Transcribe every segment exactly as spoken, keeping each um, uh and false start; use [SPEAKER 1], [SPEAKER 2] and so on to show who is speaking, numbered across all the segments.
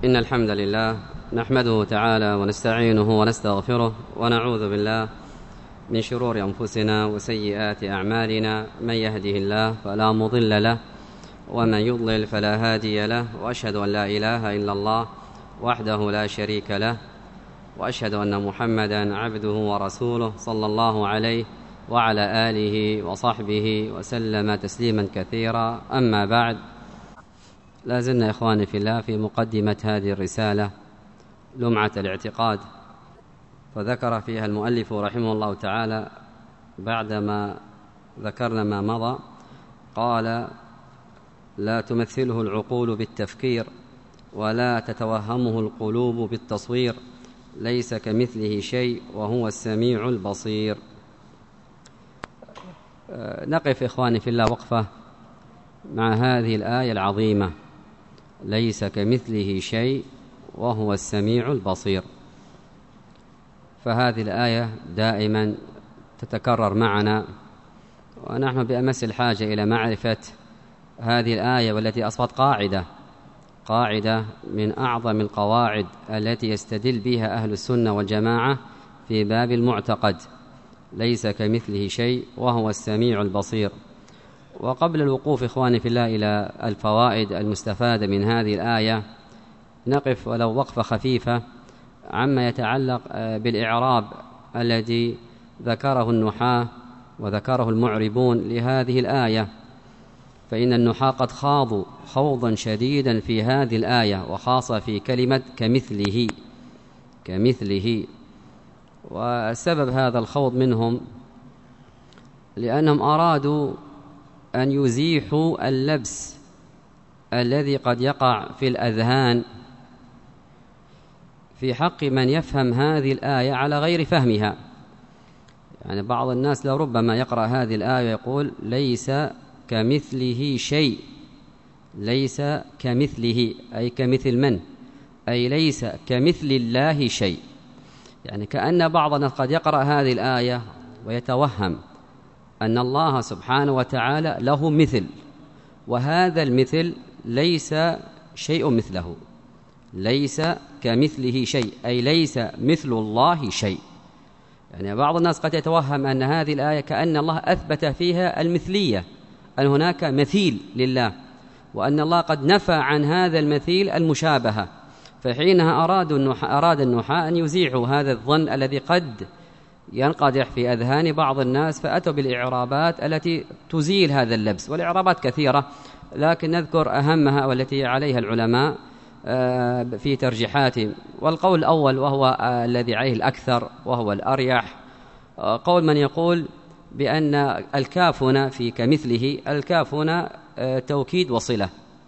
[SPEAKER 1] إن الحمد لله نحمده تعالى ونستعينه ونستغفره ونعوذ بالله من شرور أنفسنا وسيئات أعمالنا. من يهده الله فلا مضل له ومن يضلل فلا هادي له، وأشهد أن لا إله إلا الله وحده لا شريك له، وأشهد أن محمدًا عبده ورسوله صلى الله عليه وعلى آله وصحبه وسلم تسليما كثيرا. أما بعد، لا زلنا إخواني في الله في مقدمة هذه الرسالة لمعة الاعتقاد، فذكر فيها المؤلف رحمه الله تعالى بعدما ذكرنا ما مضى، قال: لا تمثله العقول بالتفكير ولا تتوهمه القلوب بالتصوير، ليس كمثله شيء وهو السميع البصير. نقف إخواني في الله وقفة مع هذه الآية العظيمة: ليس كمثله شيء وهو السميع البصير. فهذه الآية دائما تتكرر معنا، ونحن بأمس الحاجة إلى معرفة هذه الآية، والتي أصبحت قاعدة قاعدة من أعظم القواعد التي يستدل بها أهل السنة والجماعة في باب المعتقد: ليس كمثله شيء وهو السميع البصير. وقبل الوقوف إخواني في الله إلى الفوائد المستفادة من هذه الآية، نقف ولو وقفة خفيفة عما يتعلق بالإعراب الذي ذكره النحاة وذكره المعربون لهذه الآية. فإن النحاة قد خاضوا خوضا شديدا في هذه الآية، وخاصة في كلمة كمثله كمثله وسبب هذا الخوض منهم لأنهم أرادوا أن يزيحوا اللبس الذي قد يقع في الأذهان في حق من يفهم هذه الآية على غير فهمها. يعني بعض الناس لربما يقرأ هذه الآية ويقول: ليس كمثله شيء. ليس كمثله أي كمثل من؟ أي ليس كمثل الله شيء. يعني كأن بعض الناس قد يقرأ هذه الآية ويتوهم أن الله سبحانه وتعالى له مثل، وهذا المثل ليس شيء مثله. ليس كمثله شيء أي ليس مثل الله شيء. يعني بعض الناس قد يتوهم أن هذه الآية كأن الله أثبت فيها المثلية، أن هناك مثيل لله، وأن الله قد نفى عن هذا المثيل المشابهة. فحينها أرادوا النحاة أراد النحاة أن يزيحوا هذا الظن الذي قد ينقدح في أذهان بعض الناس، فأتوا بالإعرابات التي تزيل هذا اللبس. والإعرابات كثيرة، لكن نذكر أهمها والتي عليها العلماء في ترجيحاتهم. والقول الأول وهو الذي عليه الأكثر وهو الأريح، قول من يقول بأن الكاف هنا في كمثله، الكاف هنا توكيد وصلة.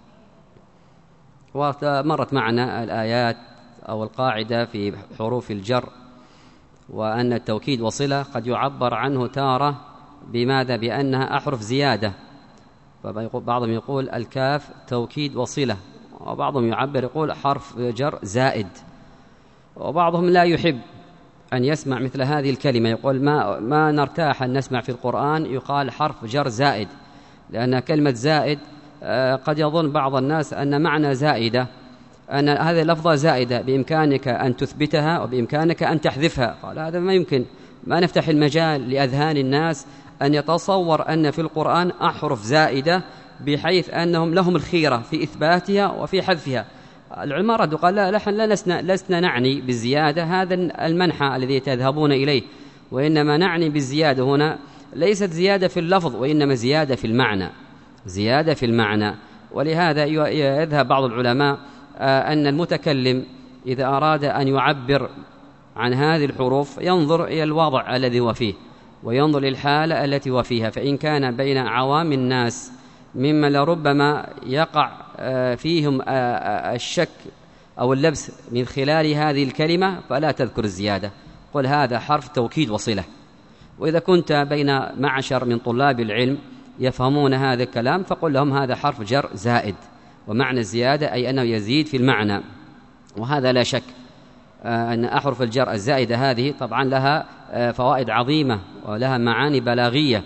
[SPEAKER 1] ومرت معنا الآيات أو القاعدة في حروف الجر، وأن التوكيد وصلة قد يعبر عنه تارة بماذا؟ بأنها أحرف زيادة. فبعضهم يقول الكاف توكيد وصلة، وبعضهم يعبر يقول حرف جر زائد. وبعضهم لا يحب أن يسمع مثل هذه الكلمة، يقول ما, ما نرتاح أن نسمع في القرآن يقال حرف جر زائد، لأن كلمة زائد قد يظن بعض الناس أن معنى زائدة أن هذه لفظة زائدة بإمكانك أن تثبتها وبإمكانك أن تحذفها. قال هذا ما يمكن، ما نفتح المجال لأذهان الناس أن يتصور أن في القرآن أحرف زائدة بحيث أنهم لهم الخيرة في إثباتها وفي حذفها. العلماء ردوا قال لا، نحن لسنا, لسنا نعني بالزيادة هذا المنحى الذي تذهبون إليه، وإنما نعني بالزيادة هنا ليست زيادة في اللفظ، وإنما زيادة في المعنى زيادة في المعنى. ولهذا يذهب بعض العلماء أن المتكلم إذا أراد أن يعبر عن هذه الحروف ينظر إلى الوضع الذي هو فيه، وينظر للحالة التي هو فيها. فإن كان بين عوام الناس مما لربما يقع فيهم الشك أو اللبس من خلال هذه الكلمة فلا تذكر الزيادة، قل هذا حرف توكيد وصلة. وإذا كنت بين معشر من طلاب العلم يفهمون هذا الكلام فقل لهم هذا حرف جر زائد، ومعنى الزيادة أي أنه يزيد في المعنى. وهذا لا شك أن أحرف الجر الزائدة هذه طبعا لها فوائد عظيمة ولها معاني بلاغية.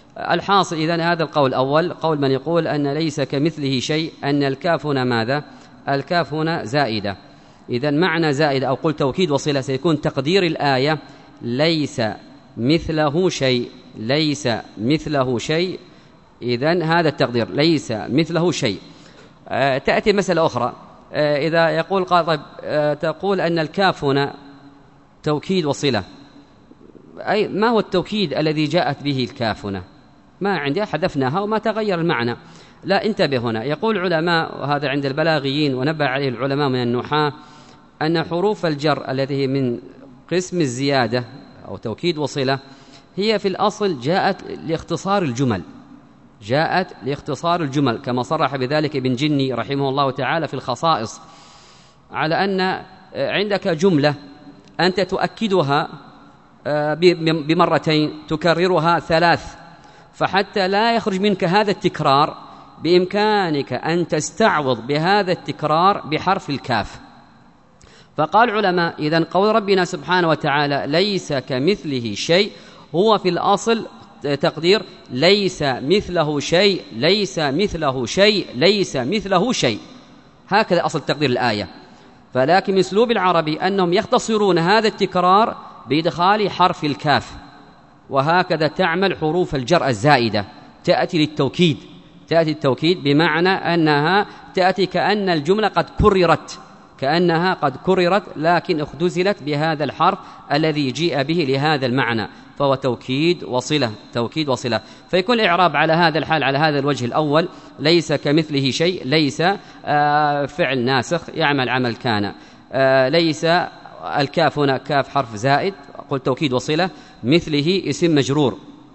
[SPEAKER 1] الحاصل إذن هذا القول الأول قول من يقول أن ليس كمثله شيء، أن الكاف هنا ماذا؟ الكاف هنا زائدة. إذن معنى زائدة أو قل توكيد وصلة سيكون تقدير الآية ليس مثله شيء، ليس مثله شيء. إذن هذا التقدير ليس مثله شيء. آه تأتي مسألة أخرى، آه إذا يقول قاطب آه تقول أن الكاف هنا توكيد وصلة، أي ما هو التوكيد الذي جاءت به الكاف هنا؟ ما عندي، حذفناها وما تغير المعنى. لا، انتبه هنا. يقول العلماء، وهذا عند البلاغيين ونبه عليه العلماء من النحاة، أن حروف الجر التي من قسم الزيادة أو توكيد وصلة هي في الأصل جاءت لاختصار الجمل، جاءت لاختصار الجمل كما صرح بذلك ابن جني رحمه الله تعالى في الخصائص، على أن عندك جملة أنت تؤكدها بمرتين تكررها ثلاث، فحتى لا يخرج منك هذا التكرار بإمكانك أن تستعوض بهذا التكرار بحرف الكاف. فقال العلماء إذن قول ربنا سبحانه وتعالى ليس كمثله شيء هو في الأصل تقدير ليس مثله شيء، ليس مثله شيء، ليس مثله شيء، هكذا أصل تقدير الآية. فلكن من أسلوب العربي أنهم يختصرون هذا التكرار بإدخال حرف الكاف، وهكذا تعمل حروف الجر الزائدة، تأتي للتوكيد، تأتي التوكيد بمعنى أنها تأتي كأن الجملة قد كررت، كأنها قد كررت لكن اختزلت بهذا الحرف الذي جيء به لهذا المعنى، فهو توكيد وصلة، توكيد وصلة. فيكون الإعراب على هذا الحال على هذا الوجه الأول ليس كمثله شيء، ليس آه فعل ناسخ يعمل عمل كان، آه ليس الكاف هنا كاف حرف زائد، قل توكيد وصلة، مثله اسم مجرور.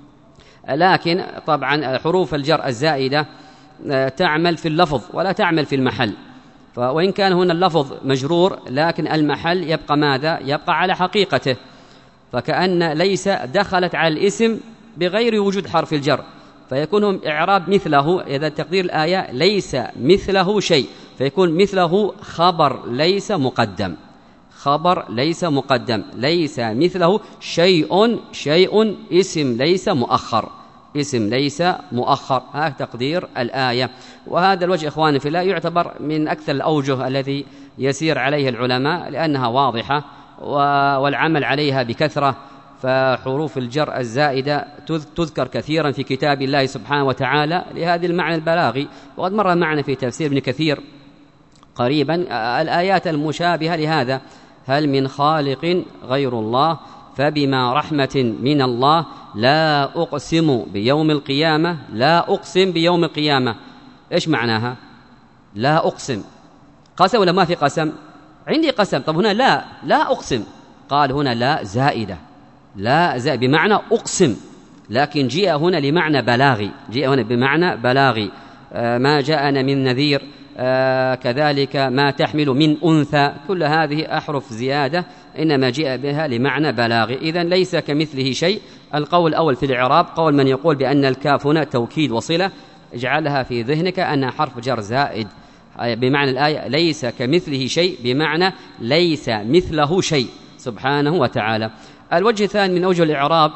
[SPEAKER 1] لكن طبعا حروف الجر الزائدة تعمل في اللفظ ولا تعمل في المحل، وإن كان هنا اللفظ مجرور لكن المحل يبقى ماذا؟ يبقى على حقيقته، فكأن ليس دخلت على الاسم بغير وجود حرف الجر، فيكون إعراب مثله إذا تقدير الآية ليس مثله شيء، فيكون مثله خبر ليس مقدم، خبر ليس مقدم، ليس مثله شيء، شيء اسم ليس مؤخر، اسم ليس مؤخر، هذا تقدير الآية. وهذا الوجه إخواني في الله يعتبر من أكثر الأوجه الذي يسير عليه العلماء لأنها واضحة والعمل عليها بكثرة. فحروف الجر الزائدة تذكر كثيرا في كتاب الله سبحانه وتعالى لهذه المعنى البلاغي، وقد مر معنا في تفسير ابن كثير قريبا الآيات المشابهة لهذا: هل من خالق غير الله فبما رحمة من الله لا أقسم بيوم القيامة، لا أقسم بيوم القيامة. إيش معناها؟ لا أقسم، قسم ولا ما في قسم؟ عندي قسم، طب هنا لا لا أقسم، قال هنا لا زائدة، لا زائد بمعنى أقسم، لكن جاء هنا لمعنى بلاغي، جاء هنا بمعنى بلاغي. آه ما جاءنا من نذير، آه كذلك ما تحمل من أنثى، كل هذه أحرف زيادة إنما جاء بها لمعنى بلاغي. إذن ليس كمثله شيء. القول الأول في الإعراب قول من يقول بأن الكاف هنا توكيد وصلة، اجعلها في ذهنك أنها حرف جر زائد بمعنى الآية ليس كمثله شيء، بمعنى ليس مثله شيء سبحانه وتعالى. الوجه الثاني من أوجه الإعراب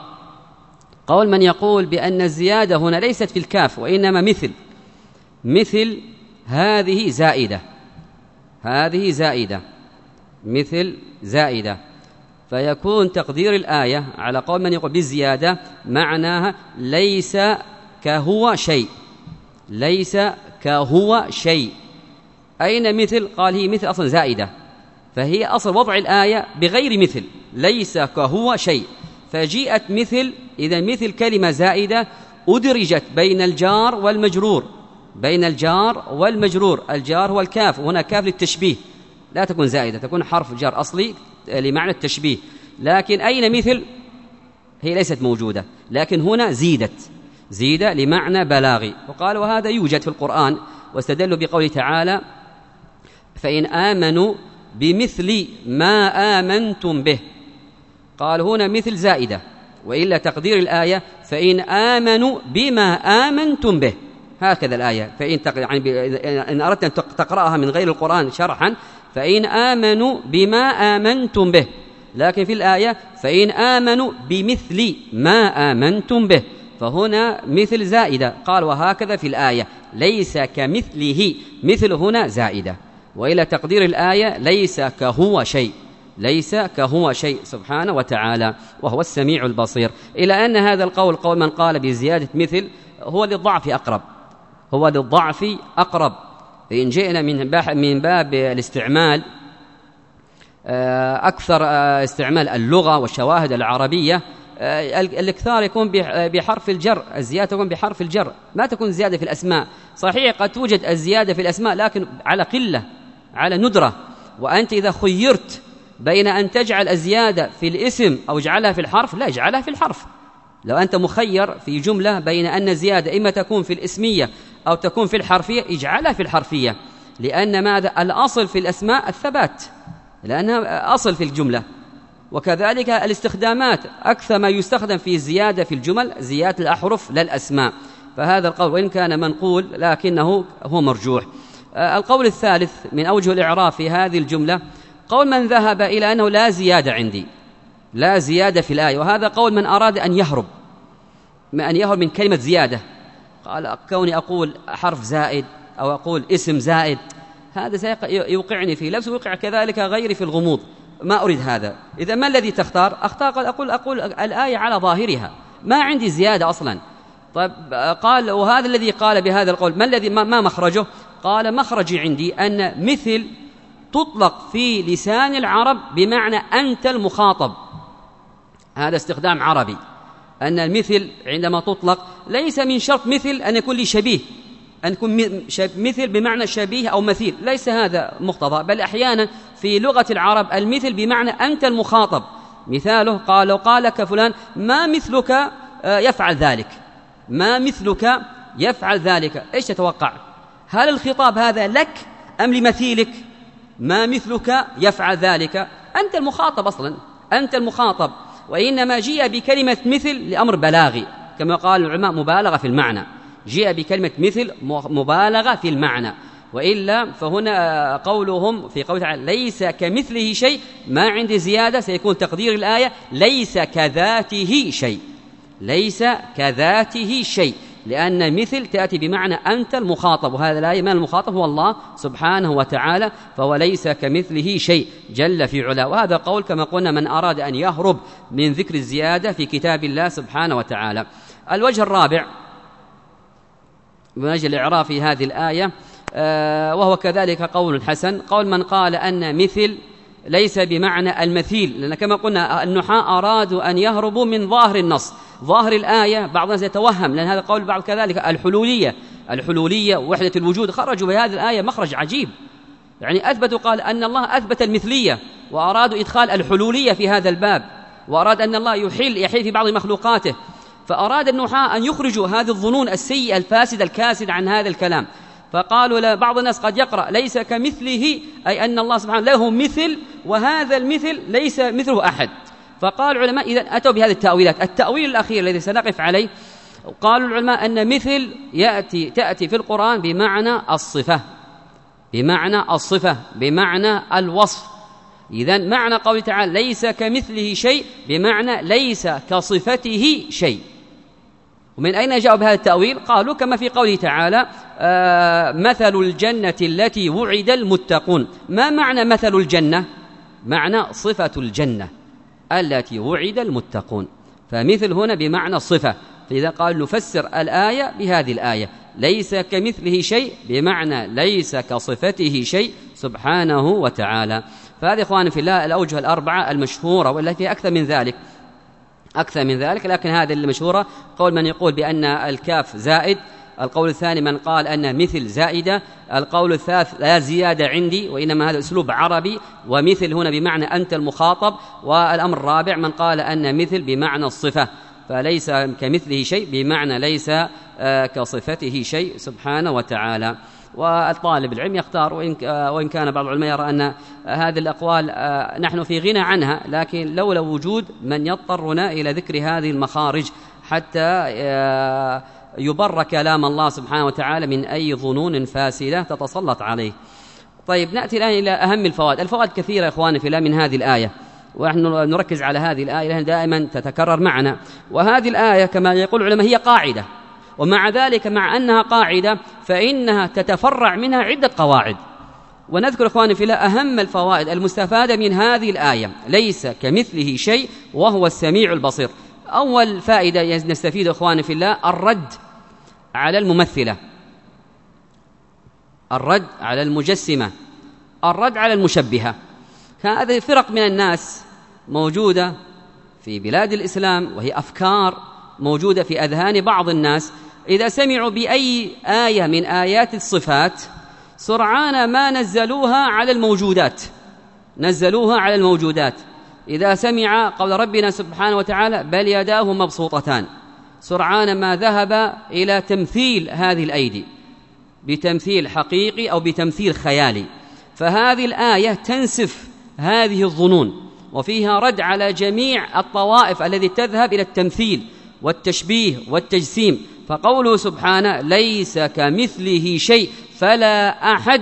[SPEAKER 1] قول من يقول بأن الزيادة هنا ليست في الكاف وإنما مثل، مثل هذه زائدة، هذه زائدة، مثل زائدة، فيكون تقدير الآية على قول من يقول بالزيادة معناها ليس كهو شيء، ليس كهو شيء. أين مثل؟ قال هي مثل أصلا زائدة، فهي أصل وضع الآية بغير مثل، ليس كهو شيء، فجيءت مثل. إذا مثل كلمة زائدة أدرجت بين الجار والمجرور، بين الجار والمجرور، الجار هو الكاف، وهنا كاف للتشبيه، لا تكون زائدة، تكون حرف جار أصلي لمعنى التشبيه. لكن أين مثل؟ هي ليست موجودة، لكن هنا زيدت، زيد لمعنى بلاغي. وقال وهذا يوجد في القرآن، واستدلوا بقوله تعالى فإن آمنوا بمثل ما آمنتم به، قال هنا مثل زائدة، وإلا تقدير الآية فإن آمنوا بما آمنتم به، هكذا الآية. فإن يعني إن أردت أن تقرأها من غير القرآن شرحا فإن آمنوا بما آمنتم به، لكن في الآية فإن آمنوا بمثل ما آمنتم به، فهنا مثل زائدة. قال وهكذا في الآية ليس كمثله، مثل هنا زائدة، وإلى تقدير الآية ليس كهو شيء، ليس كهو شيء سبحانه وتعالى، وهو السميع البصير. إلى أن هذا القول قول من قال بزيادة مثل هو للضعف أقرب، هو للضعف أقرب. فإن جئنا من باب الاستعمال أكثر استعمال اللغة والشواهد العربية، الاكثار يكون بحرف الجر، الزيادة تكون بحرف الجر، ما تكون زيادة في الأسماء. صحيح قد توجد الزيادة في الأسماء لكن على قلة، على ندرة. وأنت إذا خيرت بين أن تجعل الزيادة في الاسم أو اجعلها في الحرف، لا، اجعلها في الحرف. لو أنت مخير في جملة بين أن الزيادة إما تكون في الاسمية أو تكون في الحرفية، اجعلها في الحرفية، لأن ماذا؟ الأصل في الأسماء الثبات، لأنها أصل في الجملة. وكذلك الاستخدامات، أكثر ما يستخدم في الزيادة في الجمل زيادة الأحرف للأسماء. فهذا القول وإن كان منقول لكنه هو مرجوح. القول الثالث من أوجه الإعراب في هذه الجملة قول من ذهب إلى أنه لا زيادة عندي، لا زيادة في الآية، وهذا قول من أراد أن يهرب أن يهرب من كلمة زيادة. قال كوني أقول حرف زائد أو أقول اسم زائد هذا يوقعني في لبس ويوقع كذلك غيري في الغموض، ما أريد هذا. إذا ما الذي تختار؟ أختار قال أقول أقول الآية على ظاهرها، ما عندي زيادة أصلا. طيب قال وهذا الذي قال بهذا القول ما الذي ما مخرجه؟ قال مخرجي عندي أن مثل تطلق في لسان العرب بمعنى أنت المخاطب، هذا استخدام عربي، أن المثل عندما تطلق ليس من شرط مثل أن يكون لي شبيه، أن يكون مثل بمعنى شبيه أو مثيل، ليس هذا مقتضى، بل أحيانا في لغة العرب المثل بمعنى أنت المخاطب. مثاله قال لو قالك فلان ما مثلك يفعل ذلك، ما مثلك يفعل ذلك، إيش تتوقع؟ هل الخطاب هذا لك أم لمثيلك؟ ما مثلك يفعل ذلك، أنت المخاطب أصلا، أنت المخاطب. وإنما جيء بكلمة مثل لأمر بلاغي، كما قال العلماء مبالغة في المعنى، جيء بكلمة مثل مبالغة في المعنى. وإلا فهنا قولهم في قوله تعالى ليس كمثله شيء، ما عندي زيادة، سيكون تقدير الآية ليس كذاته شيء، ليس كذاته شيء، لأن مثل تأتي بمعنى أنت المخاطب، وهذا الآية من المخاطب هو الله سبحانه وتعالى، فهو ليس كمثله شيء جل في علاه. وهذا قول كما قلنا من أراد أن يهرب من ذكر الزيادة في كتاب الله سبحانه وتعالى. الوجه الرابع من أجل الإعراب في هذه الآية آه وهو كذلك قول حسن، قول من قال أن مثل ليس بمعنى المثيل، لأن كما قلنا النحاة أرادوا أن يهربوا من ظاهر النص، ظاهر الآية. بعض الناس يتوهم، لأن هذا قول بعض كذلك الحلولية، الحلولية ووحدة الوجود خرجوا بهذه الآية مخرج عجيب، يعني أثبتوا قال أن الله أثبت المثلية، وأرادوا إدخال الحلولية في هذا الباب، وأراد أن الله يحيل يحيل في بعض مخلوقاته، فأراد النحاة أن يخرجوا هذه الظنون السيئة الفاسدة الكاسدة عن هذا الكلام. فقالوا بعض الناس قد يقرأ ليس كمثله، أي أن الله سبحانه له مثل، وهذا المثل ليس مثله أحد. فقال العلماء إذن أتوا بهذه التأويلات. التأويل الأخير الذي سنقف عليه، قالوا العلماء أن مثل يأتي تأتي في القرآن بمعنى الصفة، بمعنى الصفة بمعنى الوصف. إذن معنى قوله تعالى ليس كمثله شيء بمعنى ليس كصفته شيء. ومن أين جاءوا بهذا التأويل؟ قالوا كما في قوله تعالى آه مثل الجنة التي وعد المتقون. ما معنى مثل الجنة؟ معنى صفة الجنة التي وعد المتقون، فمثل هنا بمعنى الصفة. فإذا قال نفسر الآية بهذه الآية ليس كمثله شيء بمعنى ليس كصفته شيء سبحانه وتعالى. فهذه إخواني في الله الأوجه الأربعة المشهورة، والتي فيها أكثر من ذلك أكثر من ذلك لكن هذه المشهورة. قول من يقول بأن الكاف زائد، القول الثاني من قال أن مثل زائدة، القول الثالث لا زيادة عندي وإنما هذا أسلوب عربي، ومثل هنا بمعنى أنت المخاطب، والأمر الرابع من قال أن مثل بمعنى الصفة، فليس كمثله شيء بمعنى ليس كصفته شيء سبحانه وتعالى. والطالب العلم يختار، وإن كان بعض العلماء يرى أن هذه الأقوال نحن في غنى عنها، لكن لولا وجود من يضطرنا إلى ذكر هذه المخارج حتى يبر كلام الله سبحانه وتعالى من أي ظنون فاسدة تتسلط عليه. طيب نأتي الآن إلى أهم الفوائد. الفوائد كثيرة إخواني في الله من هذه الآية، ونحن نركز على هذه الآية لأنها دائما تتكرر معنا. وهذه الآية كما يقول العلماء هي قاعدة، ومع ذلك مع أنها قاعدة فإنها تتفرع منها عدة قواعد. ونذكر إخواني في الله أهم الفوائد المستفادة من هذه الآية: ليس كمثله شيء وهو السميع البصير. أول فائدة نستفيد إخواني في الله الرد على الممثلة، الرد على المجسمة، الرد على المشبهة. هذه فرق من الناس موجودة في بلاد الإسلام، وهي أفكار موجودة في أذهان بعض الناس. إذا سمعوا بأي آية من آيات الصفات سرعان ما نزلوها على الموجودات، نزلوها على الموجودات. إذا سمع قول ربنا سبحانه وتعالى بل يداه مبسوطتان، سرعان ما ذهب إلى تمثيل هذه الأيدي بتمثيل حقيقي أو بتمثيل خيالي. فهذه الآية تنسف هذه الظنون، وفيها رد على جميع الطوائف التي تذهب إلى التمثيل والتشبيه والتجسيم. فقوله سبحانه ليس كمثله شيء، فلا أحد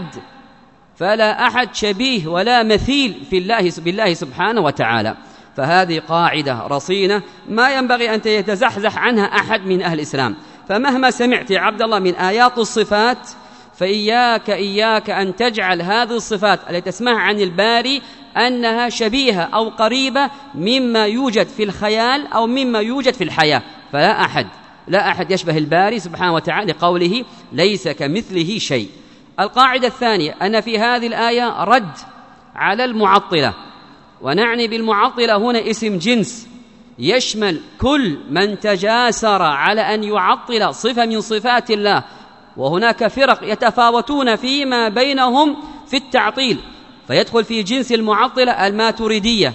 [SPEAKER 1] فلا أحد شبيه ولا مثيل في الله بالله سبحانه وتعالى. فهذه قاعدة رصينة ما ينبغي أن يتزحزح عنها أحد من أهل الإسلام. فمهما سمعت يا عبد الله من آيات الصفات فإياك إياك أن تجعل هذه الصفات التي تسمعها عن الباري أنها شبيهة أو قريبة مما يوجد في الخيال أو مما يوجد في الحياة. فلا أحد لا أحد يشبه الباري سبحانه وتعالى لقوله ليس كمثله شيء. القاعدة الثانية أن في هذه الآية رد على المعطلة، ونعني بالمعطلة هنا اسم جنس يشمل كل من تجاسر على أن يعطل صفة من صفات الله. وهناك فرق يتفاوتون فيما بينهم في التعطيل، فيدخل في جنس المعطلة الماتريدية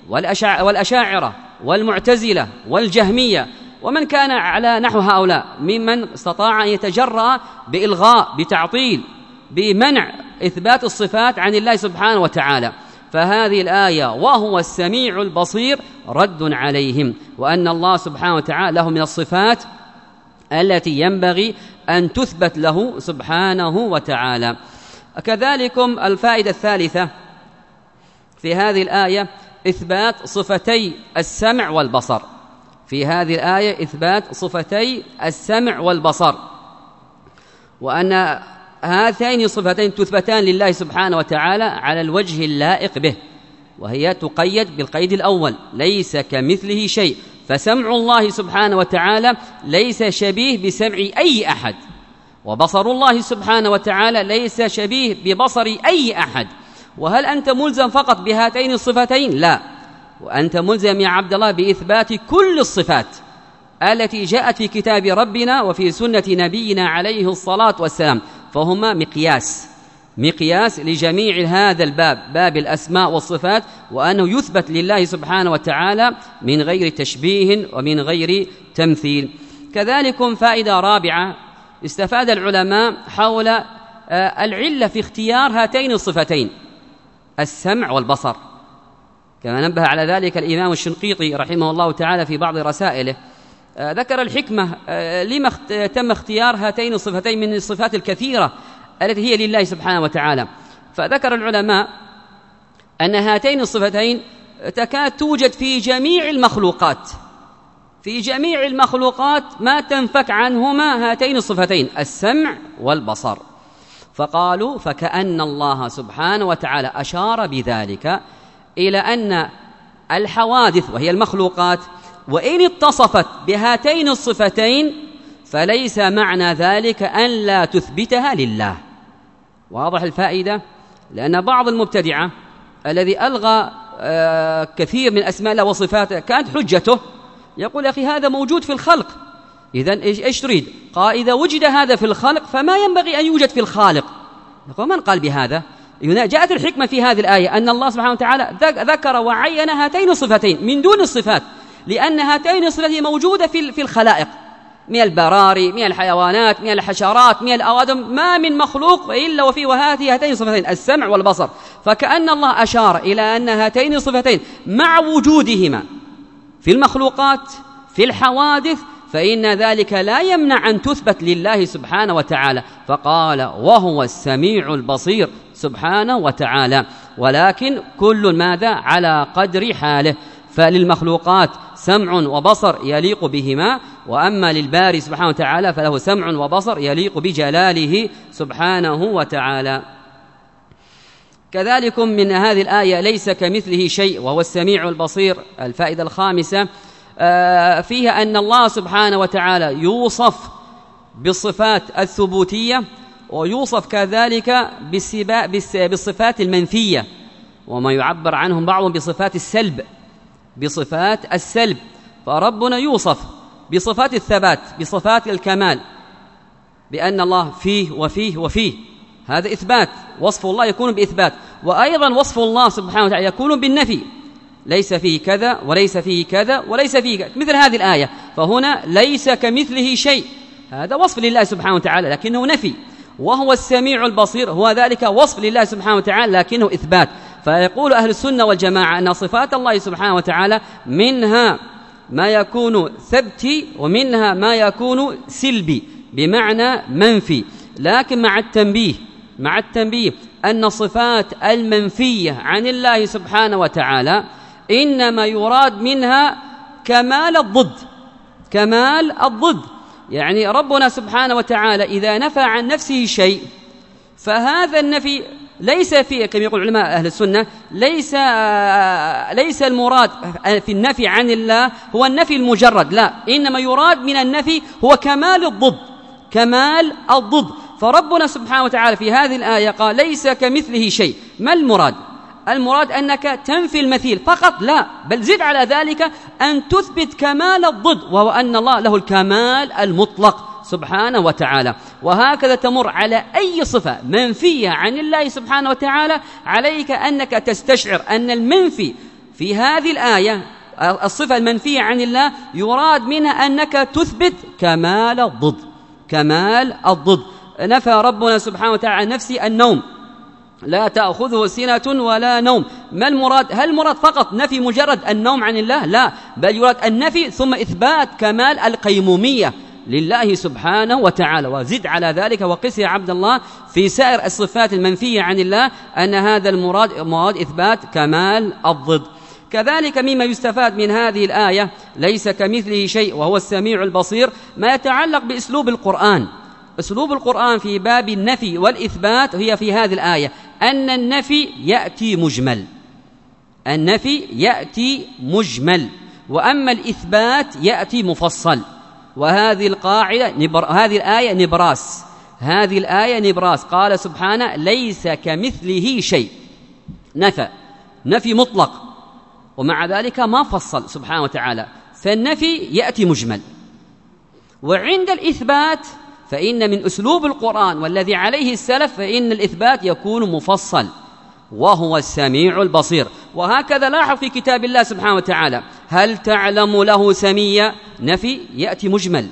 [SPEAKER 1] والأشاعرة والمعتزلة والجهمية، ومن كان على نحو هؤلاء ممن استطاع أن يتجرأ بإلغاء بتعطيل بمنع إثبات الصفات عن الله سبحانه وتعالى. فهذه الآية وهو السميع البصير رد عليهم، وأن الله سبحانه وتعالى له من الصفات التي ينبغي أن تثبت له سبحانه وتعالى. كذلكم الفائدة الثالثة في هذه الآية إثبات صفتي السمع والبصر. في هذه الآية إثبات صفتي السمع والبصر، وأن هاتين الصفتين تثبتان لله سبحانه وتعالى على الوجه اللائق به، وهي تقيد بالقيد الأول ليس كمثله شيء. فسمع الله سبحانه وتعالى ليس شبيه بسمع أي أحد، وبصر الله سبحانه وتعالى ليس شبيه ببصر أي أحد. وهل أنت ملزم فقط بهاتين الصفتين؟ لا، وأنت ملزم يا عبد الله بإثبات كل الصفات التي جاءت في كتاب ربنا وفي سنة نبينا عليه الصلاة والسلام، فهما مقياس مقياس لجميع هذا الباب، باب الأسماء والصفات، وأنه يثبت لله سبحانه وتعالى من غير تشبيه ومن غير تمثيل. كذلك فائدة رابعة استفاد العلماء حول العلة في اختيار هاتين الصفتين السمع والبصر، كما نبه على ذلك الإمام الشنقيطي رحمه الله تعالى في بعض رسائله. ذكر الحكمة لما تم اختيار هاتين الصفتين من الصفات الكثيرة التي هي لله سبحانه وتعالى. فذكر العلماء أن هاتين الصفتين تكاد توجد في جميع المخلوقات، في جميع المخلوقات ما تنفك عنهما هاتين الصفتين السمع والبصر. فقالوا فكأن الله سبحانه وتعالى أشار بذلك إلى أن الحوادث وهي المخلوقات وإن اتصفت بهاتين الصفتين فليس معنى ذلك أن لا تثبتها لله. واضح الفائدة؟ لأن بعض المبتدعة الذي ألغى آه كثير من أسماء الله وصفاته كانت حجته يقول يا أخي هذا موجود في الخلق، إذن إيش تريد؟ قال إذا وجد هذا في الخلق فما ينبغي أن يوجد في الخالق. يقول من قال بهذا؟ جاءت الحكمة في هذه الآية أن الله سبحانه وتعالى ذكر وعين هاتين الصفتين من دون الصفات، لأن هاتين الصفتين موجودة في الخلائق من البراري من الحيوانات من الحشرات من الأوادم، ما من مخلوق إلا وفيه وهاته هاتين الصفتين السمع والبصر. فكأن الله أشار إلى أن هاتين الصفتين مع وجودهما في المخلوقات في الحوادث فإن ذلك لا يمنع أن تثبت لله سبحانه وتعالى. فقال وهو السميع البصير سبحانه وتعالى، ولكن كل ماذا على قدر حاله. فللمخلوقات سمع وبصر يليق بهما، وأما للباري سبحانه وتعالى فله سمع وبصر يليق بجلاله سبحانه وتعالى. كذلك من هذه الآية ليس كمثله شيء وهو السميع البصير. الفائدة الخامسة فيها أن الله سبحانه وتعالى يوصف بالصفات الثبوتية ويوصف كذلك بالصفات المنفية، وما يعبر عنهم بعضهم بصفات السلب بصفات السلب فربنا يوصف بصفات الثبات بصفات الكمال بأن الله فيه وفيه وفيه، هذا إثبات، وصف الله يكون بإثبات. وأيضا وصف الله سبحانه وتعالى يكون بالنفي، ليس فيه كذا وليس فيه كذا وليس فيه كذا، مثل هذه الآية، فهنا ليس كمثله شيء، هذا وصف لله سبحانه وتعالى لكنه نفي. وهو السميع البصير، هو ذلك وصف لله سبحانه وتعالى لكنه إثبات. فيقول أهل السنة والجماعة أن صفات الله سبحانه وتعالى منها ما يكون ثبتي ومنها ما يكون سلبي بمعنى منفي، لكن مع التنبيه مع التنبيه أن الصفات المنفية عن الله سبحانه وتعالى إنما يراد منها كمال الضد كمال الضد يعني ربنا سبحانه وتعالى إذا نفى عن نفسه شيء فهذا النفي ليس فيه، كما يقول علماء أهل السنة، ليس ليس المراد في النفي عن الله هو النفي المجرد، لا، إنما يراد من النفي هو كمال الضد كمال الضد. فربنا سبحانه وتعالى في هذه الآية قال ليس كمثله شيء. ما المراد؟ المراد أنك تنفي المثيل فقط، لا، بل زد على ذلك أن تثبت كمال الضد، وهو أن الله له الكمال المطلق سبحانه وتعالى. وهكذا تمر على أي صفة منفية عن الله سبحانه وتعالى، عليك أنك تستشعر أن المنفي في هذه الآية الصفة المنفية عن الله يراد منها أنك تثبت كمال الضد كمال الضد. نفى ربنا سبحانه وتعالى عن نفسه النوم، لا تأخذه سنة ولا نوم. ما المراد؟ هل المراد فقط نفي مجرد النوم عن الله؟ لا، بل يراد النفي ثم إثبات كمال القيمومية لله سبحانه وتعالى. وزد على ذلك وقس يا عبد الله في سائر الصفات المنفية عن الله أن هذا المراد مراد إثبات كمال الضد. كذلك مما يستفاد من هذه الآية ليس كمثله شيء وهو السميع البصير ما يتعلق بأسلوب القرآن. أسلوب القرآن في باب النفي والإثبات هي في هذه الآية أن النفي يأتي مجمل النفي يأتي مجمل وأما الإثبات يأتي مفصل. وهذه القاعدة نبر... هذه الآية نبراس هذه الآية نبراس قال سبحانه ليس كمثله شيء، نفى نفي مطلق ومع ذلك ما فصل سبحانه وتعالى، فالنفي يأتي مجمل. وعند الإثبات فإن من أسلوب القرآن والذي عليه السلف فإن الإثبات يكون مفصل وهو السميع البصير. وهكذا لاحظ في كتاب الله سبحانه وتعالى هل تعلم له سميا، نفي يأتي مجمل،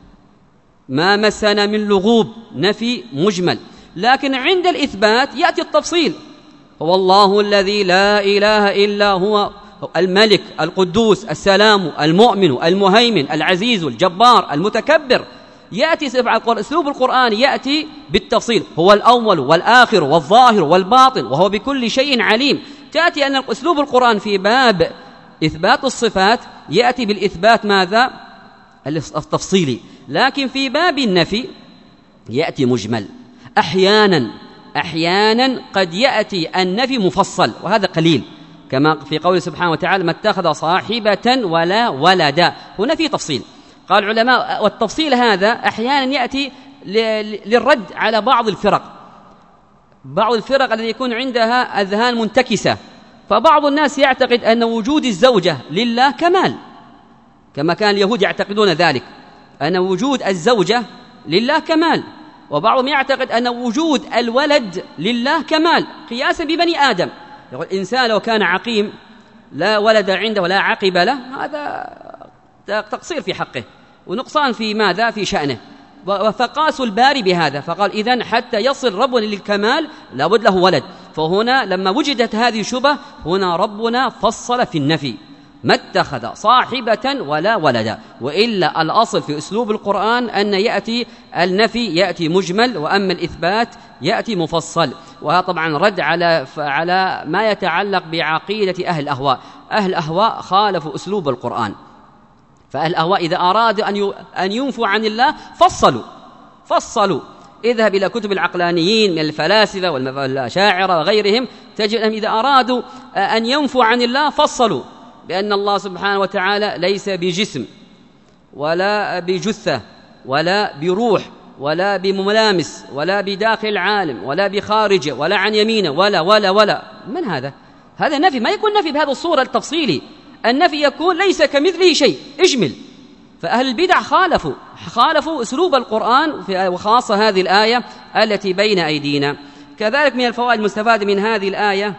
[SPEAKER 1] ما مسنا من لغوب، نفي مجمل. لكن عند الإثبات يأتي التفصيل، هو الله الذي لا إله إلا هو الملك القدوس السلام المؤمن المهيمن العزيز الجبار المتكبر. يأتي أسلوب القرآن يأتي بالتفصيل، هو الأول والآخر والظاهر والباطن وهو بكل شيء عليم. تأتي أن أسلوب القرآن في باب إثبات الصفات يأتي بالإثبات ماذا؟ التفصيلي، لكن في باب النفي يأتي مجمل. أحيانا أحيانا قد يأتي النفي مفصل وهذا قليل، كما في قوله سبحانه وتعالى ما اتخذ صاحبة ولا ولدا، هنا في تفصيل. قال العلماء والتفصيل هذا أحيانا يأتي للرد على بعض الفرق بعض الفرق التي يكون عندها أذهان منتكسة. فبعض الناس يعتقد أن وجود الزوجة لله كمال، كما كان اليهود يعتقدون ذلك أن وجود الزوجة لله كمال، وبعضهم يعتقد أن وجود الولد لله كمال قياسا ببني آدم. يقول الإنسان لو كان عقيم لا ولد عنده ولا عقب له هذا تقصير في حقه ونقصان في ماذا؟ في شأنه. فقاسوا الباري بهذا فقال إذن حتى يصل ربنا للكمال لابد له ولد. فهنا لما وجدت هذه شبهة هنا ربنا فصل في النفي ما اتخذ صاحبة ولا ولدا، وإلا الأصل في أسلوب القرآن أن يأتي النفي يأتي مجمل وأما الإثبات يأتي مفصل. وهذا طبعا رد على على ما يتعلق بعقيدة أهل الأهواء. أهل الأهواء خالفوا أسلوب القرآن، فأهل الأهواء إذا أرادوا أن ينفوا عن الله فصلوا فصلوا اذهب إلى كتب العقلانيين من الفلاسفة والأشاعرة وغيرهم، تجد أنهم إذا أرادوا أن ينفوا عن الله فصلوا بأن الله سبحانه وتعالى ليس بجسم ولا بجثة ولا بروح ولا بملامس ولا بداخل العالم ولا بخارجه ولا عن يمينه ولا ولا ولا. من هذا؟ هذا نفي، ما يكون نفي بهذا الصورة التفصيلي. النفي يكون ليس كمثله شيء، اجمل. فأهل البدع خالفوا خالفوا أسلوب القرآن وخاصة هذه الآية التي بين أيدينا. كذلك من الفوائد المستفادة من هذه الآية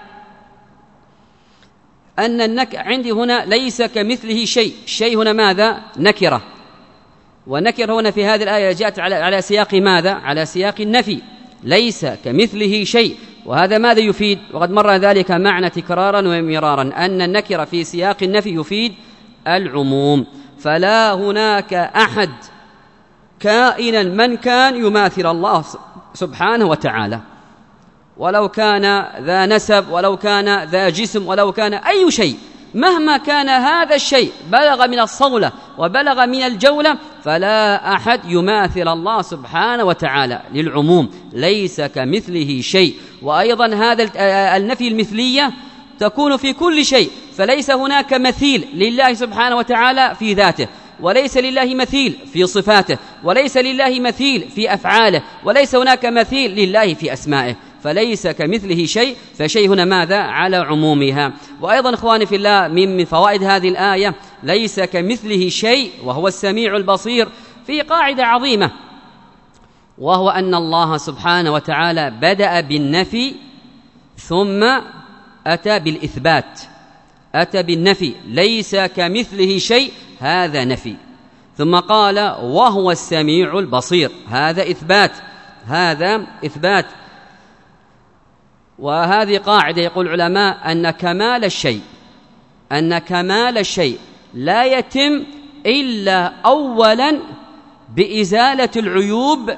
[SPEAKER 1] أن النك عندي هنا ليس كمثله شيء. شيء هنا ماذا؟ نكرة، والنكرة هنا في هذه الآية جاءت على على سياق ماذا؟ على سياق النفي، ليس كمثله شيء. وهذا ماذا يفيد؟ وقد مر ذلك معنا تكرارا ومرارا أن النكرة في سياق النفي يفيد العموم. فلا هناك أحد كائنا من كان يماثل الله سبحانه وتعالى، ولو كان ذا نسب ولو كان ذا جسم ولو كان أي شيء، مهما كان هذا الشيء بلغ من الصولة وبلغ من الجولة، فلا أحد يماثل الله سبحانه وتعالى للعموم، ليس كمثله شيء. وأيضا هذا النفي المثلية تكون في كل شيء، فليس هناك مثيل لله سبحانه وتعالى في ذاته، وليس لله مثيل في صفاته، وليس لله مثيل في أفعاله، وليس هناك مثيل لله في أسمائه، فليس كمثله شيء. فشيء هنا ماذا؟ على عمومها. وأيضا إخواني في الله من فوائد هذه الآية ليس كمثله شيء وهو السميع البصير في قاعدة عظيمة، وهو أن الله سبحانه وتعالى بدأ بالنفي ثم أتى بالإثبات. أتى بالنفي ليس كمثله شيء، هذا نفي، ثم قال وهو السميع البصير، هذا إثبات، هذا إثبات. وهذه قاعدة يقول العلماء أن كمال الشيء أن كمال الشيء لا يتم إلا أولا بإزالة العيوب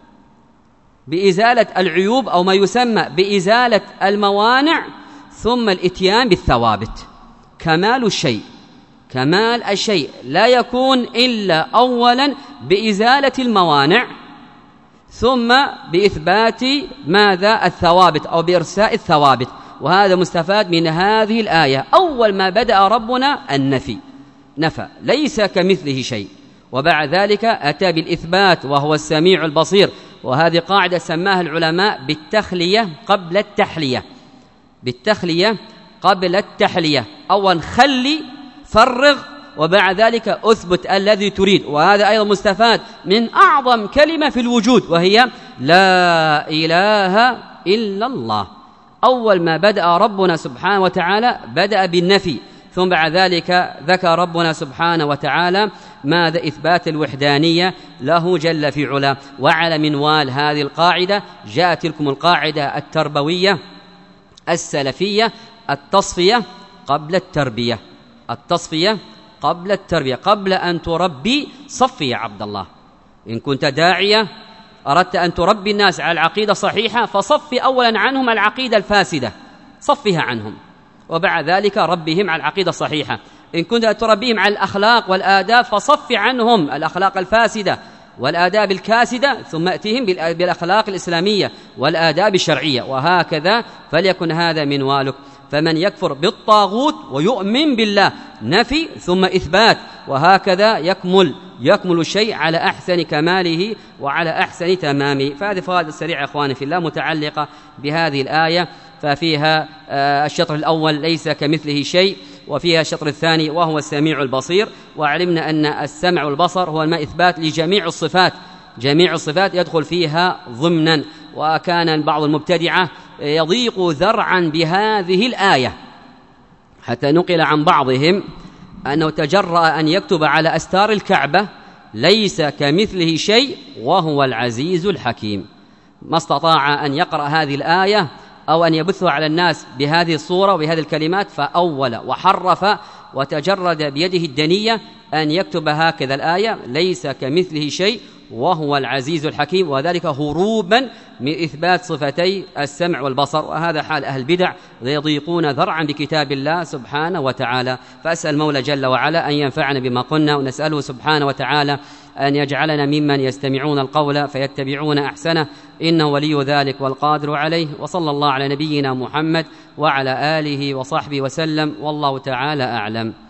[SPEAKER 1] بإزالة العيوب أو ما يسمى بإزالة الموانع، ثم الإتيان بالثوابت. كمال الشيء كمال الشيء لا يكون إلا أولا بإزالة الموانع ثم بإثبات ماذا؟ الثوابت أو بإرساء الثوابت. وهذا مستفاد من هذه الآية. أول ما بدأ ربنا النفي، نفى ليس كمثله شيء، وبعد ذلك أتى بالإثبات وهو السميع البصير. وهذه قاعدة سماها العلماء بالتخلية قبل التحلية، بالتخلية قبل التحلية. أولا خلي فرغ، وبعد ذلك أثبت الذي تريد. وهذا أيضا مستفاد من أعظم كلمة في الوجود، وهي لا إله إلا الله. أول ما بدأ ربنا سبحانه وتعالى بدأ بالنفي، ثم بعد ذلك ذكر ربنا سبحانه وتعالى ماذا؟ إثبات الوحدانية له جل في علا. وعلى منوال هذه القاعدة جاءت لكم القاعدة التربوية السلفية: التصفية قبل التربية، التصفية قبل التربية. قبل أن تربي صفي يا عبد الله. إن كنت داعية أردت أن تربي الناس على العقيدة الصحيحة، فصفي أولا عنهم العقيدة الفاسدة، صفها عنهم، وبعد ذلك ربهم على العقيدة الصحيحة. إن كنت تربيهم على الأخلاق والآداب، فصف عنهم الأخلاق الفاسدة والآداب الكاسدة، ثم أتيهم بالأخلاق الإسلامية والآداب الشرعية، وهكذا فليكن هذا منوالك. فمن يكفر بالطاغوت ويؤمن بالله، نفي ثم إثبات، وهكذا يكمل يكمل الشيء على أحسن كماله وعلى أحسن تمامه. فهذه فوائد السريعة إخواني في الله متعلقة بهذه الآية. ففيها الشطر الأول ليس كمثله شيء، وفيها الشطر الثاني وهو السميع البصير. وعلمنا أن السمع والبصر هو ما إثبات لجميع الصفات، جميع الصفات يدخل فيها ضمنا. وكان بعض المبتدعة يضيق ذرعا بهذه الآية، حتى نقل عن بعضهم أنه تجرأ أن يكتب على أستار الكعبة ليس كمثله شيء وهو العزيز الحكيم. ما استطاع أن يقرأ هذه الآية أو أن يبثها على الناس بهذه الصورة وبهذه الكلمات، فأول وحرف وتجرد بيده الدنية أن يكتب هكذا الآية ليس كمثله شيء وهو العزيز الحكيم، وذلك هروبا من إثبات صفتي السمع والبصر. وهذا حال أهل البدع، يضيقون ذرعا بكتاب الله سبحانه وتعالى. فأسأل المولى جل وعلا أن ينفعنا بما قلنا، ونسأله سبحانه وتعالى أن يجعلنا ممن يستمعون القول فيتبعون أحسنه، إنه ولي ذلك والقادر عليه. وصلى الله على نبينا محمد وعلى آله وصحبه وسلم، والله تعالى أعلم.